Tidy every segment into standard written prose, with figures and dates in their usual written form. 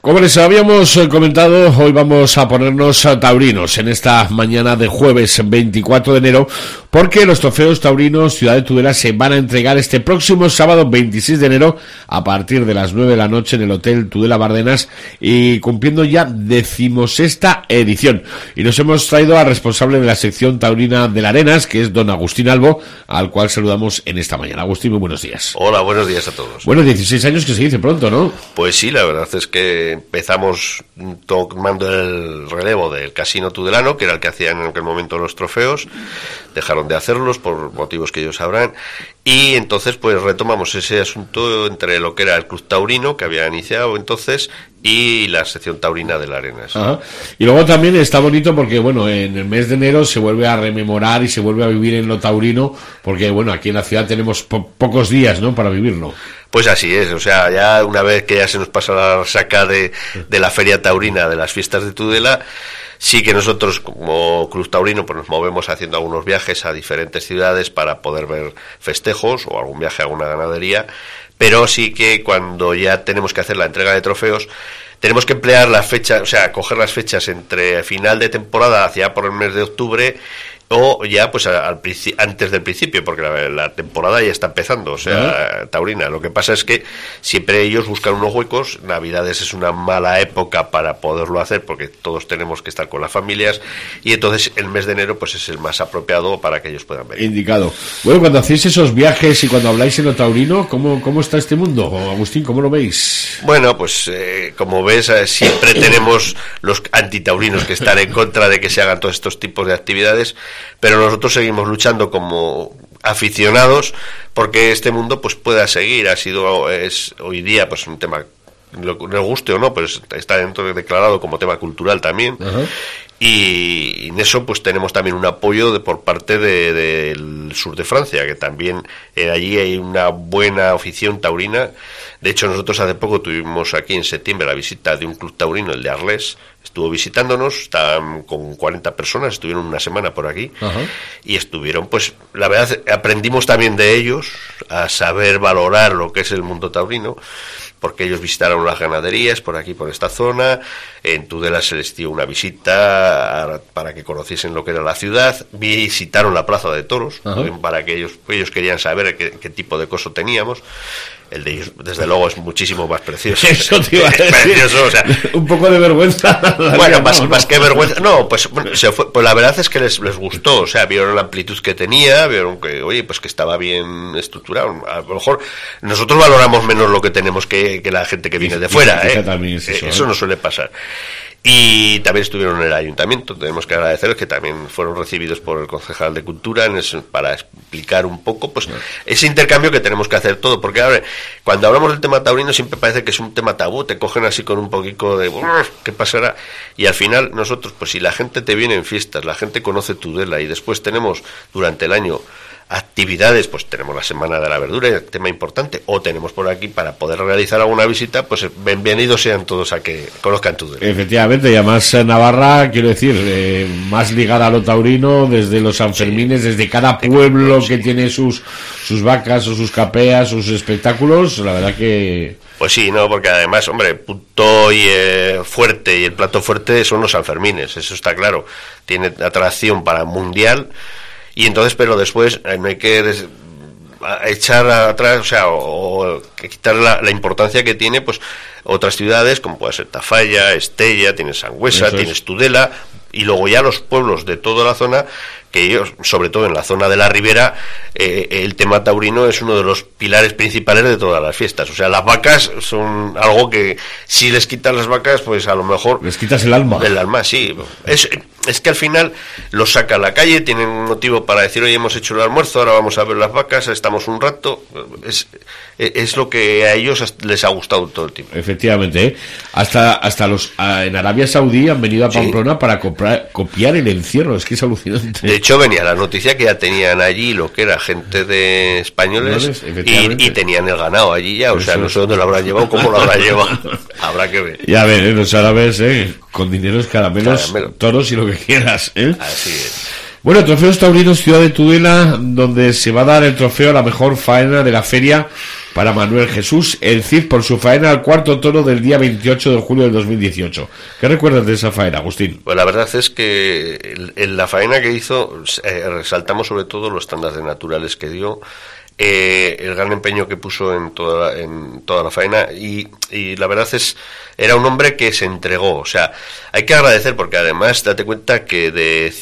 Como les habíamos comentado, hoy vamos a ponernos taurinos en esta mañana de jueves 24 de enero, porque los trofeos taurinos Ciudad de Tudela se van a entregar este próximo sábado 26 de enero a partir de las 9 de la noche en el Hotel Tudela Bardenas, y cumpliendo ya 16ª edición. Y nos hemos traído al responsable de la sección taurina de la Arenas, que es don Agustín Albo, al cual saludamos en esta mañana. Agustín, muy buenos días. Hola, buenos días a todos. Bueno, 16 años que se dice pronto, ¿no? Pues sí, la verdad es que empezamos tomando el relevo del Casino Tudelano, que era el que hacían en aquel momento los trofeos. Dejaron de hacerlos por motivos que ellos sabrán, y entonces pues retomamos ese asunto entre lo que era el Club Taurino, que había iniciado entonces, y la sección taurina de la Arenas. Ajá. Y luego también está bonito porque, bueno, en el mes de enero se vuelve a rememorar y se vuelve a vivir en lo taurino, porque, bueno, aquí en la ciudad tenemos pocos días, ¿no?, para vivirlo. Pues así es, o sea, ya una vez que ya se nos pasa la saca de la feria taurina, de las fiestas de Tudela, sí que nosotros como Club Taurino pues nos movemos haciendo algunos viajes a diferentes ciudades para poder ver festejos o algún viaje a alguna ganadería, pero sí que cuando ya tenemos que hacer la entrega de trofeos tenemos que emplear las fechas, o sea, coger las fechas entre final de temporada hacia por el mes de octubre, o ya pues antes del principio, porque la temporada ya está empezando, o sea, taurina. Lo que pasa es que siempre ellos buscan unos huecos. Navidades es una mala época para poderlo hacer, porque todos tenemos que estar con las familias, y entonces el mes de enero pues es el más apropiado para que ellos puedan venir. Indicado. Bueno, cuando hacéis esos viajes y cuando habláis en lo taurino, ¿cómo está este mundo? Agustín, ¿cómo lo veis? Bueno, pues como ves, siempre tenemos los antitaurinos que están en contra de que se hagan todos estos tipos de actividades, pero nosotros seguimos luchando como aficionados porque este mundo pues pueda seguir. Es hoy día pues un tema, nos guste o no, pues está declarado como tema cultural también. Uh-huh. Y en eso pues tenemos también un apoyo por parte del sur de Francia, que también allí hay una buena afición taurina. De hecho, nosotros hace poco tuvimos aquí en septiembre la visita de un club taurino, el de Arles. Estuvo visitándonos, estaban con 40 personas, estuvieron una semana por aquí. Uh-huh. Y estuvieron, pues la verdad, aprendimos también de ellos a saber valorar lo que es el mundo taurino, porque ellos visitaron las ganaderías por aquí, por esta zona. En Tudela se les dio una visita para que conociesen lo que era la ciudad. Visitaron la plaza de toros, uh-huh, para que ellos querían saber qué tipo de coso teníamos. El de ellos, desde luego, es muchísimo más precioso. Eso te iba a decir. Precioso, o sea, un poco de vergüenza. Bueno, más que vergüenza. No, pues la verdad es que les gustó. O sea, vieron la amplitud que tenía, vieron que, oye, pues que estaba bien estructurado. A lo mejor nosotros valoramos menos lo que tenemos que la gente que viene de fuera. Eso no suele pasar. Y también estuvieron en el ayuntamiento. Tenemos que agradecerles que también fueron recibidos por el concejal de Cultura para explicar un poco pues ese intercambio que tenemos que hacer todo, porque ahora cuando hablamos del tema taurino siempre parece que es un tema tabú, te cogen así con un poquito de ¿qué pasará? Y al final nosotros, pues si la gente te viene en fiestas, la gente conoce Tudela, y después tenemos durante el año actividades, pues tenemos la Semana de la Verdura, tema importante, o tenemos por aquí para poder realizar alguna visita, pues bienvenidos sean todos a que conozcan Tudela. Efectivamente, y además Navarra, quiero decir, más ligada a lo taurino, desde los Sanfermines, desde cada pueblo que tiene sus vacas o sus capeas, sus espectáculos, la verdad que... Pues sí, no, porque además, hombre, punto y fuerte, y el plato fuerte son los Sanfermines, eso está claro, tiene atracción para mundial. Y entonces, pero después no hay que echar atrás, o sea, o quitar la importancia que tiene pues otras ciudades, como puede ser Tafalla, Estella, tienes Sangüesa, tienes Tudela, y luego ya los pueblos de toda la zona, que ellos, sobre todo en la zona de la Ribera, el tema taurino es uno de los pilares principales de todas las fiestas. O sea, las vacas son algo que si les quitas las vacas, pues a lo mejor... Les quitas el alma. El alma, sí. Es que al final los saca a la calle, tienen un motivo para decir, oye, hemos hecho el almuerzo, ahora vamos a ver las vacas, estamos un rato. Es lo que a ellos les ha gustado todo el tiempo. Efectivamente, hasta los en Arabia Saudí han venido a Pamplona para copiar el encierro, es que es alucinante. De hecho, venía la noticia que ya tenían allí lo que era gente de españoles y tenían el ganado allí ya, o sea, no sé dónde lo habrán llevado, cómo lo habrán llevado, habrá que ver. Ya ver, los árabes, con dineros, caramelos, toros y lo que quieras, Así es. Bueno, Trofeos Taurinos Ciudad de Tudela, donde se va a dar el trofeo a la mejor faena de la feria para Manuel Jesús El Cid por su faena al cuarto toro del día 28 de julio del 2018. ¿Qué recuerdas de esa faena, Agustín? Pues la verdad es que en la faena que hizo resaltamos sobre todo los estándares naturales que dio, el gran empeño que puso en toda la faena y la verdad era un hombre que se entregó. O sea, hay que agradecer porque además date cuenta que de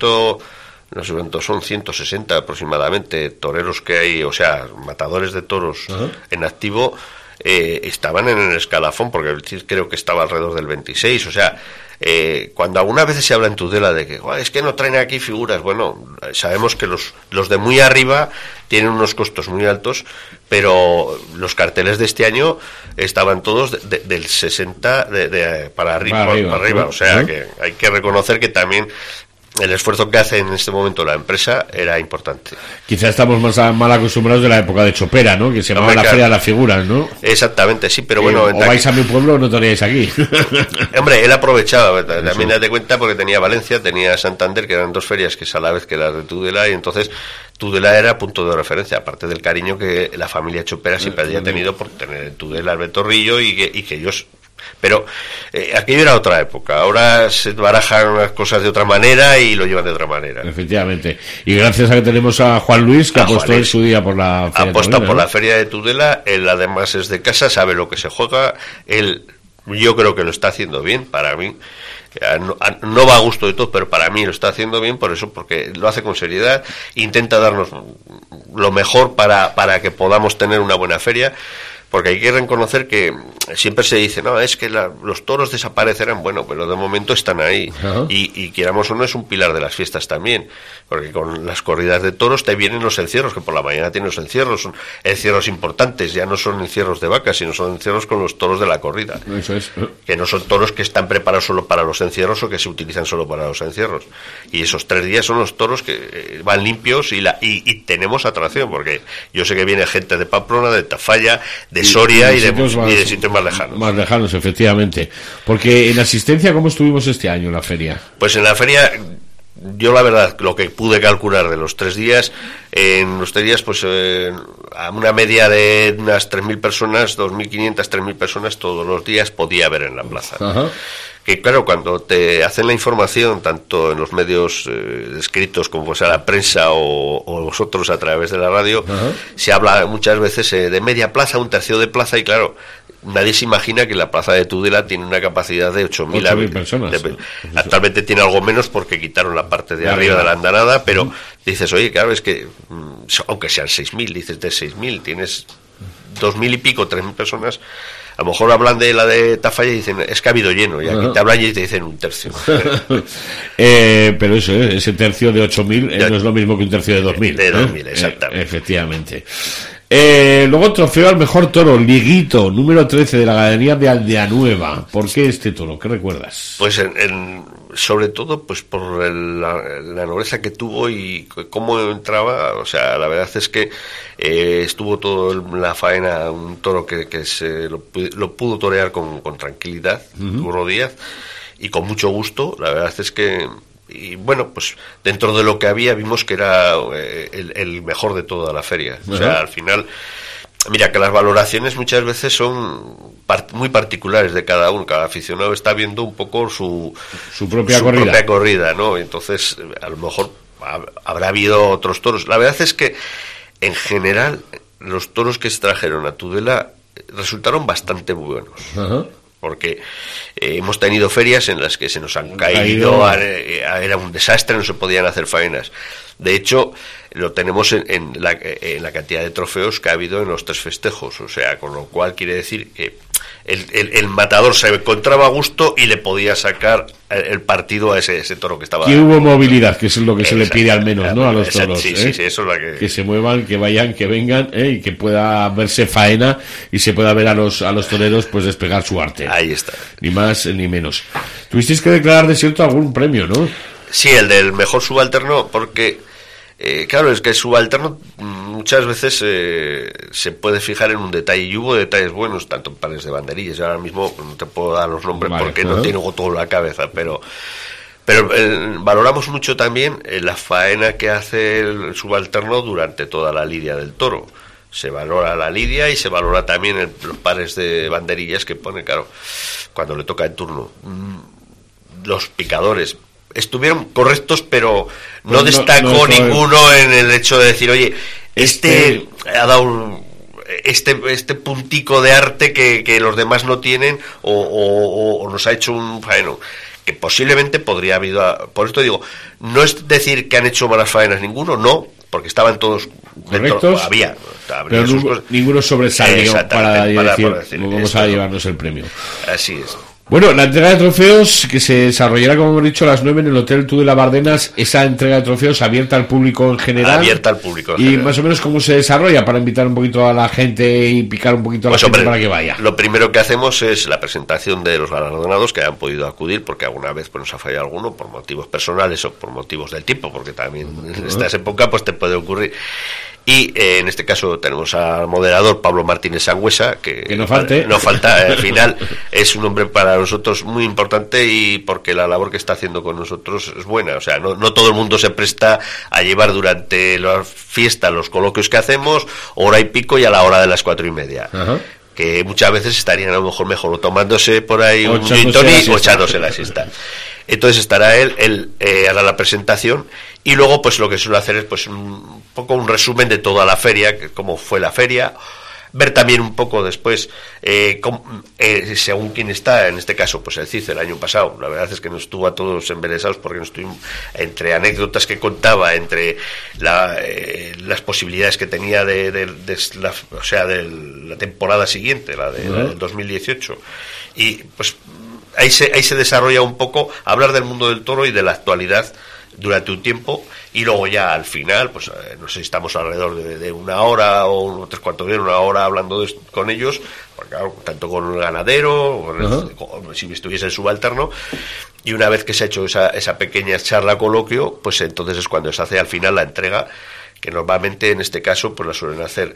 no sé cuántos son, 160 aproximadamente toreros que hay, o sea, matadores de toros en activo, estaban en el escalafón, porque creo que estaba alrededor del 26, o sea, cuando algunas veces se habla en Tudela de que es que no traen aquí figuras, bueno, sabemos que los de muy arriba tienen unos costos muy altos, pero los carteles de este año estaban todos del 60 para arriba, o sea, que hay que reconocer que también el esfuerzo que hace en este momento la empresa era importante. Quizá estamos mal acostumbrados de la época de Chopera, ¿no? Que se llamaba la Feria de las Figuras, ¿no? Exactamente, sí, pero bueno... O vais a mi pueblo o no teníais aquí. Hombre, él aprovechaba, también date cuenta, porque tenía Valencia, tenía Santander, que eran dos ferias que es a la vez que las de Tudela, y entonces Tudela era punto de referencia, aparte del cariño que la familia Chopera siempre había tenido por tener en Tudela al Betorrillo y que ellos... Pero aquello era otra época, ahora se barajan las cosas de otra manera y lo llevan de otra manera. Efectivamente, y gracias a que tenemos a Juan Luis, que apostó en su día por la feria de Tudela, por la feria de Tudela. Él además es de casa, sabe lo que se juega, yo creo que lo está haciendo bien, para mí. No va a gusto de todo, pero para mí lo está haciendo bien, por eso, porque lo hace con seriedad, intenta darnos lo mejor para que podamos tener una buena feria. Porque hay que reconocer que siempre se dice, no, es que los toros desaparecerán, bueno, pero de momento están ahí. Y quieramos o no, es un pilar de las fiestas también. Porque con las corridas de toros te vienen los encierros, que por la mañana tienen los encierros, son encierros importantes, ya no son encierros de vacas, sino son encierros con los toros de la corrida. Eso es. Que no son toros que están preparados solo para los encierros o que se utilizan solo para los encierros. Y esos 3 días son los toros que van limpios y tenemos atracción, porque yo sé que viene gente de Pamplona, de Tafalla, de Soria y de sitios más lejanos. Más lejanos, efectivamente. Porque en asistencia, ¿cómo estuvimos este año en la feria? Pues en la feria, yo la verdad, lo que pude calcular de los 3 días, en los 3 días, pues a una media de unas 3.000 personas, 2.500, 3.000 personas todos los días podía haber en la plaza. Que claro, cuando te hacen la información, tanto en los medios escritos como sea la prensa o vosotros a través de la radio, se habla muchas veces de media plaza, un tercio de plaza, y claro, nadie se imagina que la plaza de Tudela tiene una capacidad de 8.000 personas. Actualmente tiene algo menos porque quitaron la parte de arriba de la andanada, pero dices, oye, claro, es que aunque sean 6.000, dices de 6.000, tienes 2.000 y pico, 3.000 personas. A lo mejor hablan de la de Tafalla y dicen, es que ha habido lleno, y aquí te hablan y te dicen un tercio. Pero eso, ese tercio de 8.000 no es lo mismo que un tercio de 2.000. De 2.000, exactamente. Efectivamente. Luego trofeo al mejor toro, Liguito, número 13 de la ganadería de Aldeanueva. ¿Por qué este toro? ¿Qué recuerdas? Pues sobre todo pues por la nobleza que tuvo y cómo entraba. O sea, la verdad es que estuvo todo la faena, un toro que se lo pudo torear con tranquilidad, Curro Díaz, y con mucho gusto. La verdad es que, y bueno, pues dentro de lo que había vimos que era el mejor de toda la feria. O sea, al final, mira que las valoraciones muchas veces son muy particulares de cada uno. Cada aficionado está viendo un poco su propia corrida, ¿no? Entonces, a lo mejor habrá habido otros toros. La verdad es que, en general, los toros que se trajeron a Tudela resultaron bastante buenos. Porque hemos tenido ferias en las que se nos han caído, era un desastre, no se podían hacer faenas. De hecho, lo tenemos en la cantidad de trofeos que ha habido en los 3 festejos, o sea, con lo cual quiere decir que el matador se encontraba a gusto y le podía sacar el partido a ese toro que estaba. Que hubo movilidad, que es lo que se le pide al menos, ¿no? A los toros. Sí, eso es la que se muevan, que vayan, que vengan, y que pueda verse faena y se pueda ver a los toreros pues despegar su arte. Ahí está. Ni más ni menos. Tuvisteis que declarar desierto algún premio, ¿no? Sí, el del mejor subalterno, porque claro, es que el subalterno muchas veces se puede fijar en un detalle, y hubo detalles buenos, tanto en pares de banderillas. Ahora mismo no te puedo dar los nombres porque no tengo todo en la cabeza, pero valoramos mucho también la faena que hace el subalterno durante toda la lidia del toro. Se valora la lidia y se valora también los pares de banderillas que pone, claro, cuando le toca el turno. Los picadores estuvieron correctos, pero no destacó ninguno en el hecho de decir, oye, este ha dado este puntico de arte que los demás no tienen, o nos ha hecho un faeno que posiblemente podría haber habido. Por esto digo, no es decir que han hecho malas faenas ninguno, no, porque estaban todos correctos, había pero ninguno sobresalió para decir vamos a llevarnos el premio. Así es. Bueno, la entrega de trofeos que se desarrollará, como hemos dicho, a las 9 en el Hotel Tudela Bardenas. Esa entrega de trofeos abierta al público en general. Abierta al público en y general. Más o menos cómo se desarrolla, para invitar un poquito a la gente y picar un poquito a la gente para que vaya. Lo primero que hacemos es la presentación de los galardonados que han podido acudir, porque alguna vez pues nos ha fallado alguno por motivos personales o por motivos del tiempo, porque también en esta época pues te puede ocurrir. Y en este caso tenemos al moderador Pablo Martínez Sangüesa, que no falte. No falta, al final es un hombre para nosotros muy importante, y porque la labor que está haciendo con nosotros es buena. O sea, no todo el mundo se presta a llevar durante la fiesta los coloquios que hacemos, hora y pico, y a la hora de las 4:30. Ajá. Que muchas veces estarían a lo mejor o tomándose por ahí un gin tonic o echándose la siesta. Entonces estará él hará la presentación, y luego pues lo que suele hacer es pues un poco un resumen de toda la feria, cómo fue la feria, ver también un poco después según quién está, en este caso pues el CICE el año pasado. La verdad es que nos estuvo a todos embelesados, porque nos estuvimos entre anécdotas que contaba, entre las posibilidades que tenía de la temporada siguiente, la del 2018, y pues ahí se desarrolla un poco hablar del mundo del toro y de la actualidad durante un tiempo, y luego ya al final pues no sé si estamos alrededor de una hora o 3/4 de una hora hablando con ellos, porque, claro, tanto con el ganadero, si estuviese el subalterno, y una vez que se ha hecho esa pequeña charla coloquio, pues entonces es cuando se hace al final la entrega, que normalmente en este caso pues la suelen hacer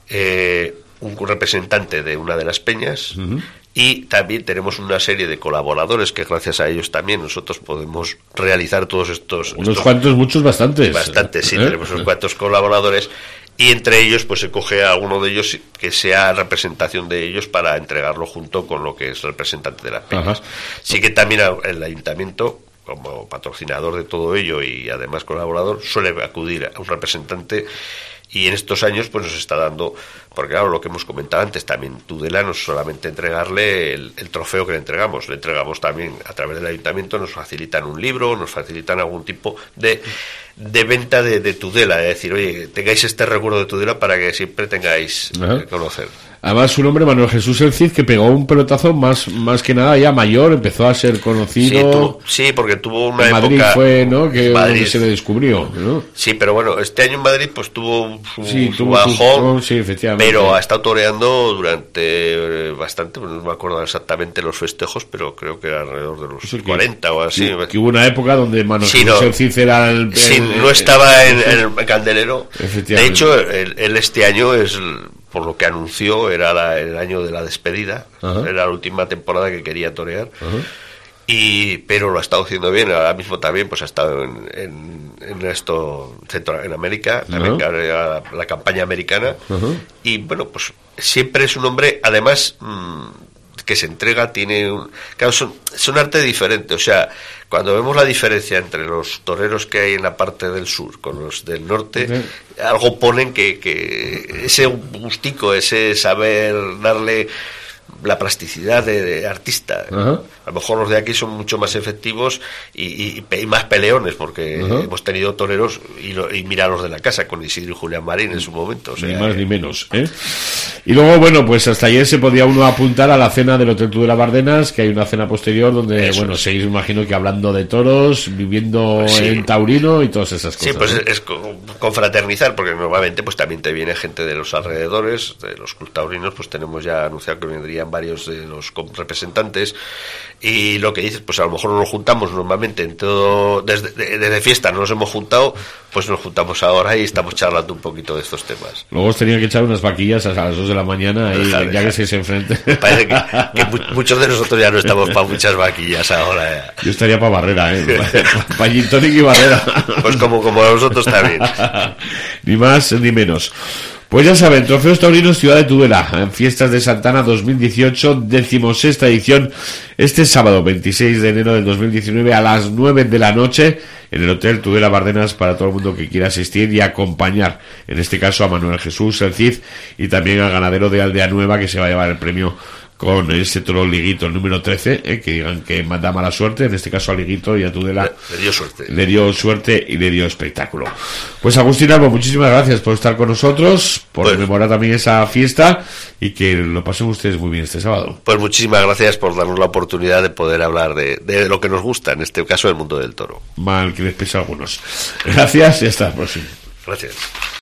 un representante de una de las peñas. Y también tenemos una serie de colaboradores que gracias a ellos también nosotros podemos realizar todos estos... Muchos, bastantes. Bastantes, sí, tenemos unos cuantos colaboradores, y entre ellos pues se coge a alguno de ellos que sea representación de ellos para entregarlo junto con lo que es representante de las peñas. Sí que también el ayuntamiento, como patrocinador de todo ello y además colaborador, suele acudir a un representante. Y en estos años pues nos está dando, porque claro, lo que hemos comentado antes, también Tudela no es solamente entregarle el trofeo que le entregamos también a través del ayuntamiento, nos facilitan un libro, nos facilitan algún tipo de venta de Tudela, es decir, oye, tengáis este recuerdo de Tudela para que siempre tengáis que conocer. Además, su nombre, Manuel Jesús El Cid, que pegó un pelotazo más que nada ya mayor, empezó a ser conocido. Sí, porque tuvo una época... Madrid fue, ¿no?, que Madrid se le descubrió, ¿no? Sí, pero bueno, este año en Madrid pues tuvo su bajón, efectivamente. Pero ha estado toreando durante bastante, no me acuerdo exactamente los festejos, pero creo que era alrededor de los 40 o así. Que hubo una época donde Manuel Jesús El Cid era no estaba en el candelero. De hecho, él este año es... por lo que anunció, era el año de la despedida. Era la última temporada que quería torear. Pero lo ha estado haciendo bien. Ahora mismo también pues ha estado en América, también la campaña americana. Y bueno, pues siempre es un hombre, además, que se entrega, claro, son arte diferente. O sea, cuando vemos la diferencia entre los toreros que hay en la parte del sur con los del norte, algo ponen que ese gustico, ese saber darle la plasticidad de artista. A lo mejor los de aquí son mucho más efectivos y más peleones, porque hemos tenido toreros y mira los de la casa con Isidro y Julián Marín en su momento. O sea, ni más ni menos, ¿eh? Y luego, bueno, pues hasta ayer se podía uno apuntar a la cena del Hotel Tudela Bardenas, que hay una cena posterior donde, seguís, imagino que hablando de toros, viviendo en taurino y todas esas cosas. Sí, pues es confraternizar, porque normalmente pues también te viene gente de los alrededores, de los club taurinos, pues tenemos ya anunciado que vendrían varios de los representantes, y lo que dices, pues a lo mejor nos juntamos normalmente en todo, desde fiesta no nos hemos juntado, pues nos juntamos ahora y estamos charlando un poquito de estos temas. Luego os tenía que echar unas vaquillas a las 2 de la mañana ya que se enfrente. Parece que muchos de nosotros ya no estamos para muchas vaquillas ahora. Yo estaría para Barrera, para gin tonic y Barrera. Pues como nosotros también. Ni más ni menos. Pues ya saben, Trofeos Taurinos Ciudad de Tudela, en Fiestas de Santana 2018, 16ª edición, este sábado 26 de enero del 2019 a las 9 de la noche en el Hotel Tudela Bardenas, para todo el mundo que quiera asistir y acompañar, en este caso a Manuel Jesús, el Cid, y también al ganadero de Aldea Nueva, que se va a llevar el premio con ese toro Liguito, el número 13, que digan que da mala suerte, en este caso a Liguito y a Tudela le dio suerte y le dio espectáculo. Pues Agustín Albo, muchísimas gracias por estar con nosotros, por rememorar también esa fiesta, y que lo pasen ustedes muy bien este sábado. Pues muchísimas gracias por darnos la oportunidad de poder hablar de lo que nos gusta, en este caso el mundo del toro. Mal que les pese a algunos. Gracias y hasta la próxima. Gracias.